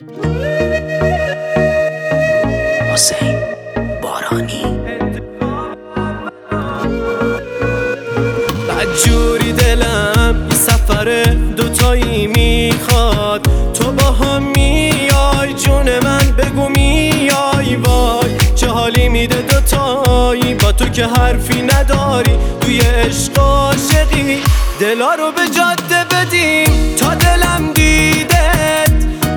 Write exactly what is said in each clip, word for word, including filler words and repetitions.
حسین بارانی. بدجوری دلم یه سفر دوتایی میخواد، تو با هم میای جون من بگو میای، وای چه حالی میده دوتایی با تو که حرفی نداری، توی عشق و عاشقی دلا رو به جاده بدیم تا دلم دیدت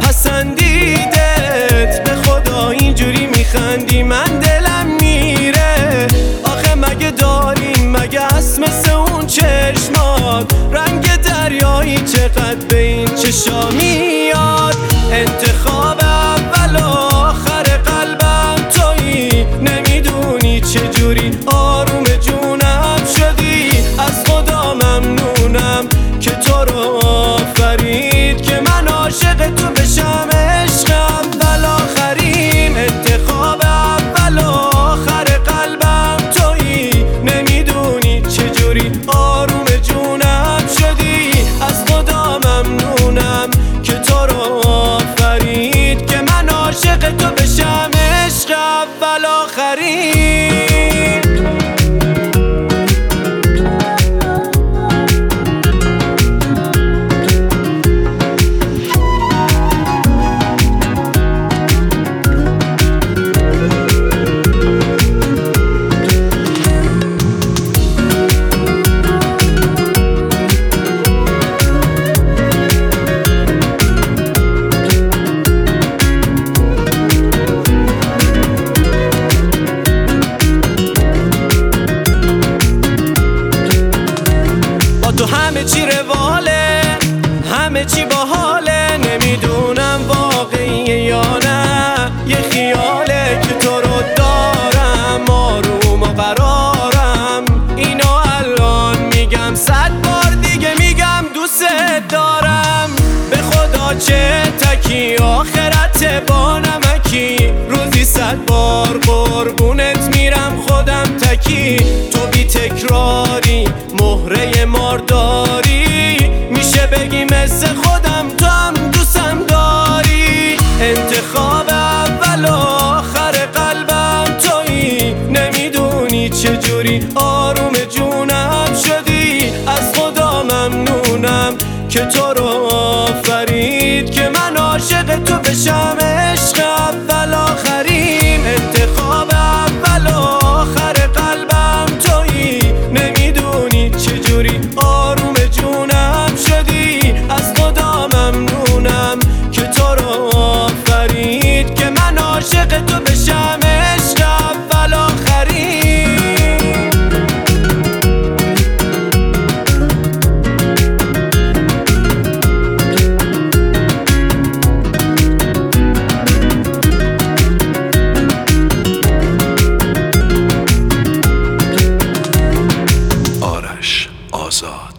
پسندیدت، به خدا اینجوری میخندی من دلم میره، آخه مگه داریم مگه هست مثل اون چشمات رنگ دریایی چقدر به این چشا میاد، انتخاب اول و آخر قلبم تویی، نمیدونی چجوری آروم جونم شدی، از خدا ممنونم که تو رو آفرید که من عاشق تو بشم، عشق اول آخریم، انتخاب اول و آخر قلبم تویی، نمیدونی چجوری آروم جونم شدی، از خدا ممنونم که تو رو آفرید که من عاشق تو بشم، عشق اول آخریم. تو همه چی رواله، همه چی باحاله، نمیدونم واقعیه یا نه یه خیاله که تو رو دارم آروم و قرارم، اینو الان میگم صد بار دیگه میگم دوست دارم، به خدا چه تکی آخرت با نمکی، روزی صد بار قربونت میرم خودم تکی، تو بی تکراری مهره مارداری، میشه بگی مثل خودم تو هم دوستم داری، انتخاب اول و آخر قلبم تویی، نمیدونی چجوری آروم جونم شدی، از خدا ممنونم که تو رو آفرید که من عاشق تو بشم، عشق اول آخریم، انتخاب اول و آخر قلبم تویی، نمیدونی چجوری آروم جونم شدی، از خدا ممنونم که تو رو آفرید که من عاشق تو بشم، عشق اول آخریم. آرش آزاد.